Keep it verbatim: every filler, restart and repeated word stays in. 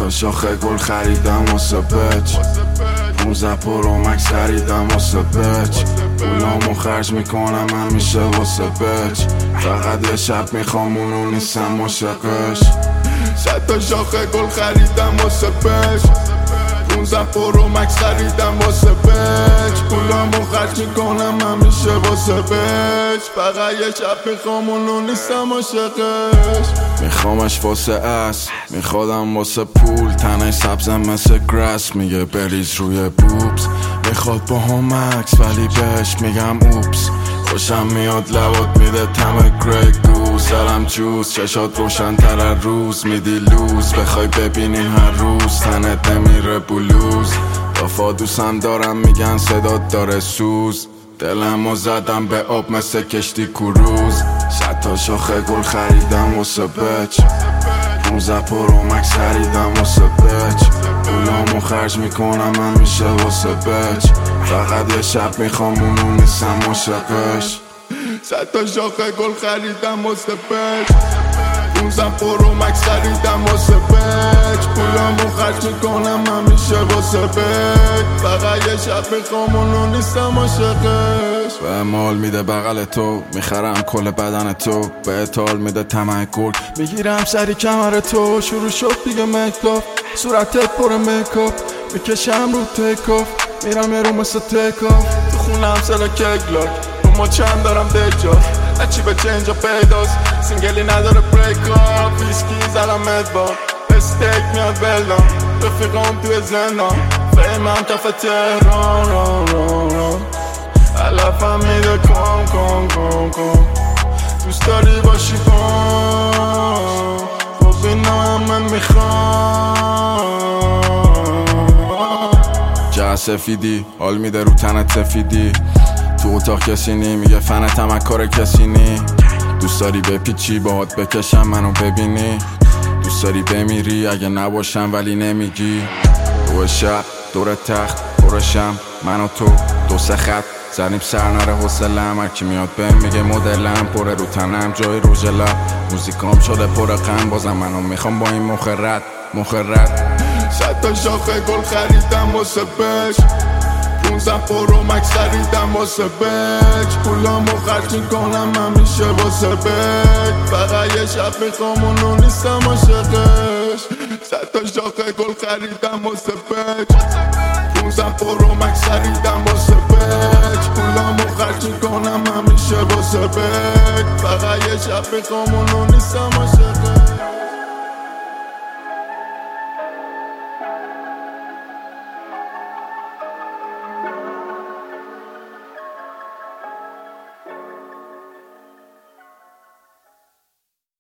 تا شاخه گل خریدم واسه بچ، پونزده پرو مکس خریدم واسه بچ، پولامو خرج میکنم همیشه واسه بچ، فقط یه شب میخوام اونو نیستم عاشقش. صد تا شاخه گل خریدم واسه بچ، پونزده پرو مکس خریدم واسه بچ، پولامو خرج میکنم همیشه واسه بچ، فقط یه شب میخوام اونو نیستم عاشقش. میخوامش واسه اس، میخوادم واسه پول، تنه سبزم مثل گراس میگه بریز روی بوبس، میخواد با هم مکس ولی بهش میگم اوپس، خوشم میاد لبات میده تم گری گوز، سرم جوز چشات روشن تر از روز میدی لوز، بخوای ببینیم هر روز تنت نمیره بلوز، وفا دوستم دارم میگن صدات داره سوز، دلمو زدم به آب مثل کشتی کروز. صد تا شاخه گل خریدم واسه بچ، پونزده پرو مکس خریدم واسه بچ، پولامو خرج میکنم همیشه واسه بچ، فقط یه شب میخوام اونو نیستم عاشقش. صد تا شاخه گل خریدم واسه بچ، پونزده پرو مکس خریدم واسه بچ، پولامو خرج میکنم همیشه واسه بچ، فقط یه شب میخوام اونو نیستم عاشقش. به مال میده بغل تو، میخرم کل بدن تو، به اتال میده طمع گل، میگیرم سری کمر تو، شروع شد دیگه مکاپ، صورتت پر مکاپ، میکشم رو تکاف، میرم یه رو مثل تکاف، تو خونم سلا کگلاک، رو ما چند دارم دجا، اچی به چه اینجا پیداست، سینگلی نداره بریکاپ، ویسکی زدم ادوار، استیک میاد بلدم، رفیقام توی زندان، فهمم کف تهران ران ران ران، علفم میده کن کن کن کن، دوست داری باشی کن، ببینم من میخوام. جه سفیدی حال میده رو تنت سفیدی، تو اتاق کسی نی میگه فنتم از کار کسی نی، دوست داری بپیچی باهات بکشم منو ببینی، دوست داری بمیری اگه نباشم ولی نمیگی، دو شب دور تخت پرشم من و تو، دو سه خط زنیم سر نره حوصله‌ام، هرکی میاد بهم میگه مدلم پره رو تنم جای روژ لب، موزیکام شده پر غم، بازم منو میخوام با این مخ رد مخ رد. صد تا شاخه گل خریدم واسه بچ، پونزده پرو مکس خریدم واسه بچ، پولامو خرج میکنم همیشه واسه بچ، فقط یه شب میخوام اونو نیستم عاشقش. صد تا شاخه گل خریدم واسه بچ، پونزده پرو مکس خریدم واسه بچ، پولامو خرج میکنم همیشه واسه بچ، فقط یه شب میخوام اونو نیستم عاشقش.